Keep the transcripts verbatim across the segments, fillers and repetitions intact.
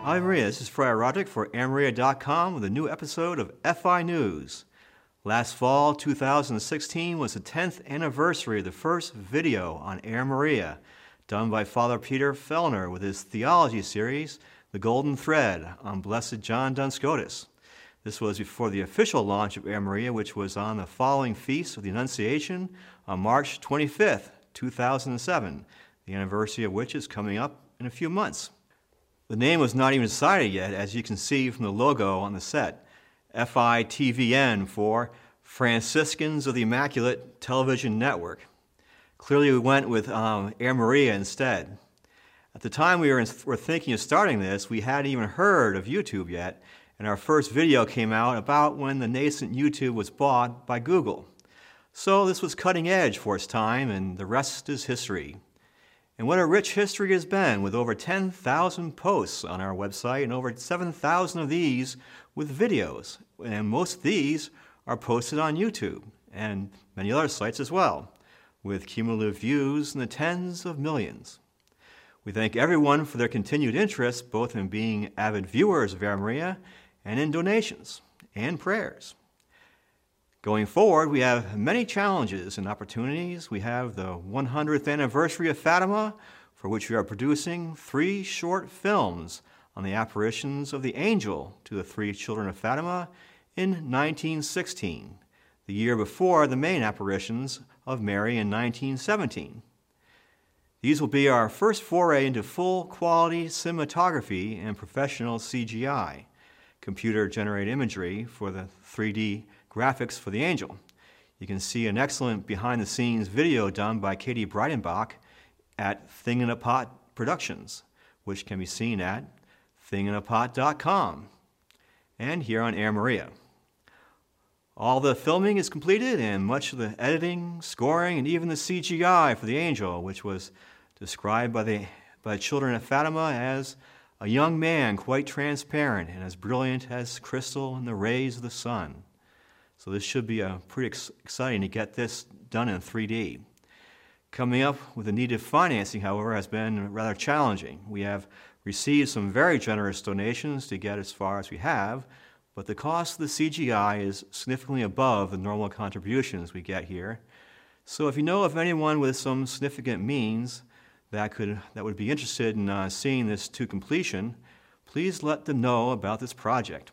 Hi Maria, this is Friar Roderick for Amaria dot com with a new episode of F I News. Last fall, two thousand sixteen, was the tenth anniversary of the first video on Air Maria, done by Father Peter Fellner with his theology series, The Golden Thread, on Blessed John Duns Scotus. This was before the official launch of Air Maria, which was on the following Feast of the Annunciation on March twenty-fifth, two thousand seven, the anniversary of which is coming up in a few months. The name was not even decided yet, as you can see from the logo on the set. F I T V N for Franciscans of the Immaculate Television Network. Clearly we went with um, Air Maria instead. At the time we were, in, were thinking of starting this, we hadn't even heard of YouTube yet, and our first video came out about when the nascent YouTube was bought by Google. So this was cutting edge for its time, and the rest is history. And what a rich history it has been, with over ten thousand posts on our website and over seven thousand of these with videos. And most of these are posted on YouTube and many other sites as well, with cumulative views in the tens of millions. We thank everyone for their continued interest, both in being avid viewers of Air Maria and in donations and prayers. Going forward, we have many challenges and opportunities. We have the one hundredth anniversary of Fatima, for which we are producing three short films on the apparitions of the angel to the three children of Fatima in nineteen sixteen, the year before the main apparitions of Mary in nineteen seventeen. These will be our first foray into full-quality cinematography and professional C G I, computer-generated imagery for the three D graphics for the angel. You can see an excellent behind-the-scenes video done by Katie Breidenbach at Thing in a Pot Productions, which can be seen at thing in a pot dot com and here on Air Maria. All the filming is completed, and much of the editing, scoring, and even the C G I for the angel, which was described by the, by the children of Fatima as a young man quite transparent and as brilliant as crystal in the rays of the sun. So this should be a pretty ex- exciting to get this done in three D. Coming up with the needed financing, however, has been rather challenging. We have received some very generous donations to get as far as we have, but the cost of the C G I is significantly above the normal contributions we get here. So if you know of anyone with some significant means that could that would be interested in uh, seeing this to completion, please let them know about this project.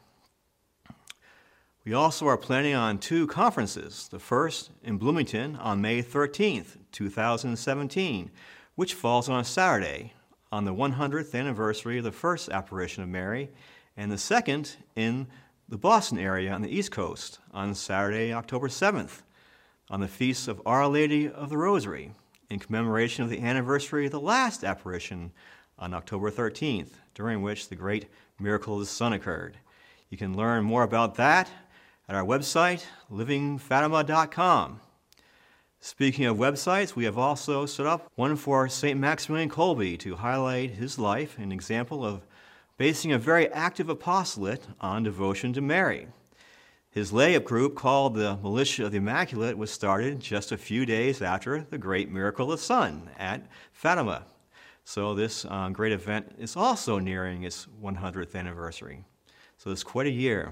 We also are planning on two conferences, the first in Bloomington on May thirteenth, two thousand seventeen, which falls on a Saturday, on the one hundredth anniversary of the first apparition of Mary, and the second in the Boston area on the East Coast on Saturday, October seventh, on the Feast of Our Lady of the Rosary, in commemoration of the anniversary of the last apparition on October thirteenth, during which the great miracle of the sun occurred. You can learn more about that at our website, living fatima dot com. Speaking of websites, we have also set up one for Saint Maximilian Kolbe to highlight his life, an example of basing a very active apostolate on devotion to Mary. His layup group, called the Militia of the Immaculate, was started just a few days after the great miracle of the sun at Fatima. So this uh, great event is also nearing its one hundredth anniversary. So it's quite a year.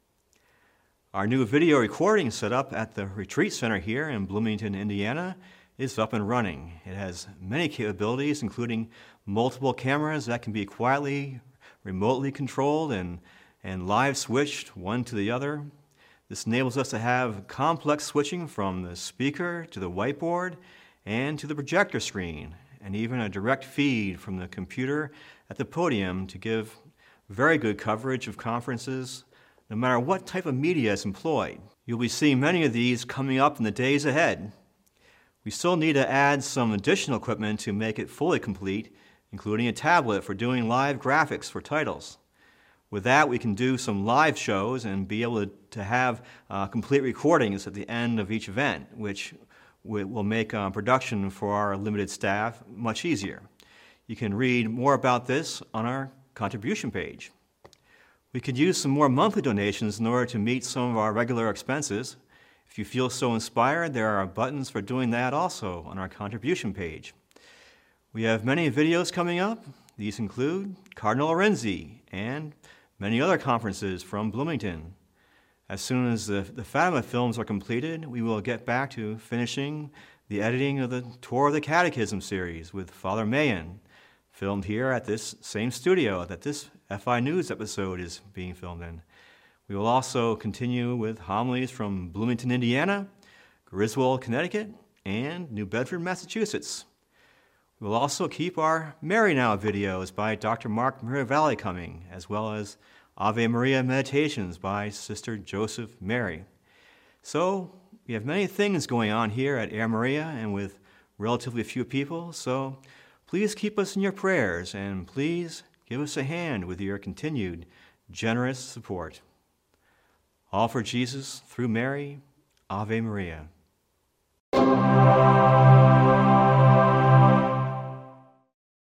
Our new video recording setup at the Retreat Center here in Bloomington, Indiana, is up and running. It has many capabilities, including multiple cameras that can be quietly, remotely controlled and, and live switched one to the other. This enables us to have complex switching from the speaker to the whiteboard and to the projector screen, and even a direct feed from the computer at the podium to give very good coverage of conferences, no matter what type of media is employed. You'll be seeing many of these coming up in the days ahead. We still need to add some additional equipment to make it fully complete, including a tablet for doing live graphics for titles. With that, we can do some live shows and be able to, to have uh, complete recordings at the end of each event, which will make uh, production for our limited staff much easier. You can read more about this on our contribution page. We could use some more monthly donations in order to meet some of our regular expenses. If you feel so inspired, there are buttons for doing that also on our contribution page. We have many videos coming up. These include Cardinal Lorenzi and many other conferences from Bloomington. As soon as the, the Fatima films are completed, we will get back to finishing the editing of the Tour of the Catechism series with Father Mayen, filmed here at this same studio that this F I News episode is being filmed in. We will also continue with homilies from Bloomington, Indiana, Griswold, Connecticut, and New Bedford, Massachusetts. We will also keep our Mary Now videos by Doctor Mark Miravalli coming, as well as Ave Maria Meditations by Sister Joseph Mary. So we have many things going on here at Air Maria and with relatively few people, so please keep us in your prayers and please give us a hand with your continued generous support. All for Jesus, through Mary, Ave Maria.